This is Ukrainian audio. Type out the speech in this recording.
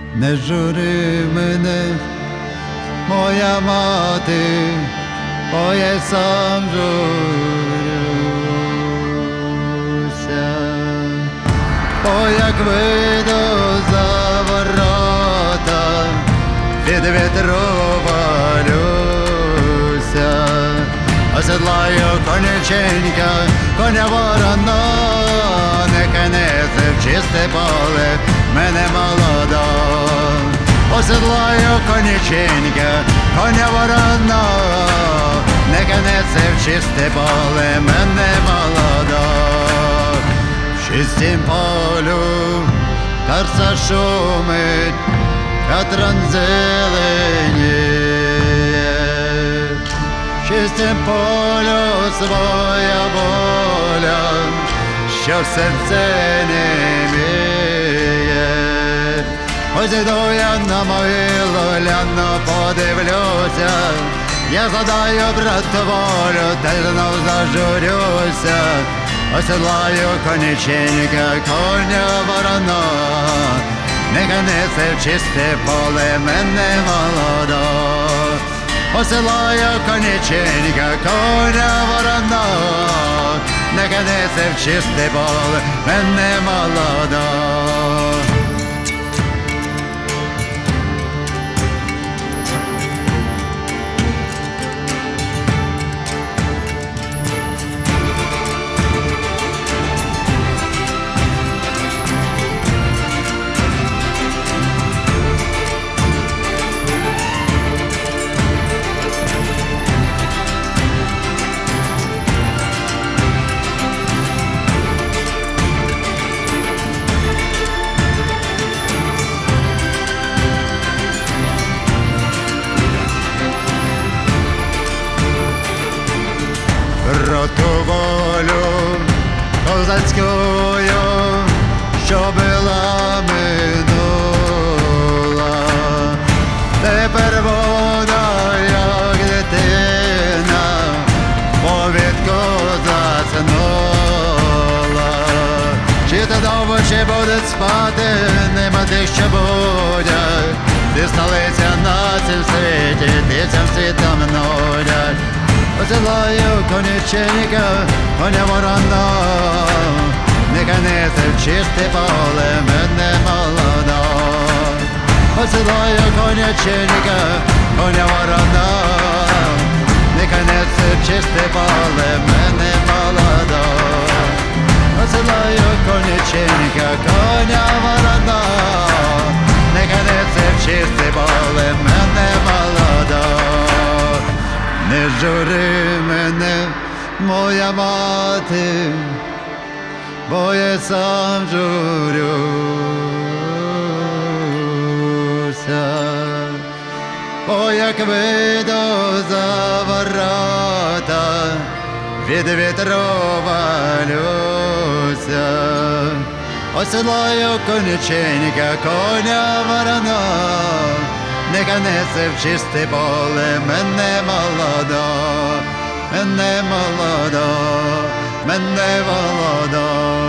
Не жури мене, моя мати, бо я сам журюся. Бо як вийду за ворота, від вітру валюся, оседлаю коняченька, коня ворона, нехай несе в чисте поле мене молода. Оседлаю коняченька, коня ворона, нехай несе в чисте поле мене молода. В чистім полю карса шумить, катран зеленіє. В чистім полю своя воля, що в серце не міє. Ось іду я на могилу, гляну, подивлюся, я згадаю, брат, волю, та й знов зажурюся. Оседлаю коняченька, коня ворона, нехай несе в чисте поле мене молода. Оседлаю коняченька, коня ворона, нехай несе в чисте поле мене молода. Роту волю козацькою, що була минула, тепер вона, як дитина, повідку заснула. Чи то довго ще буде спати, нема тих, що будять, ти столиця на цім світі, ти цим світом нудять. Оседлаю коняченька, коня ворона, нехай несе в чисте поле мене молода. Оседлаю коняченька, коня ворона, нехай несе в чисте поле мене молода. Оседлаю коняченька, коня ворона, нехай несе в чисте поле мене молода. Не жури мене, моя мати, бо я сам журюся. Бо як вийду за ворота, від вітру валюся. Оседлаю коняченька, коня ворона, нехай несе в чисте поле мене молода, мене молода, мене молода.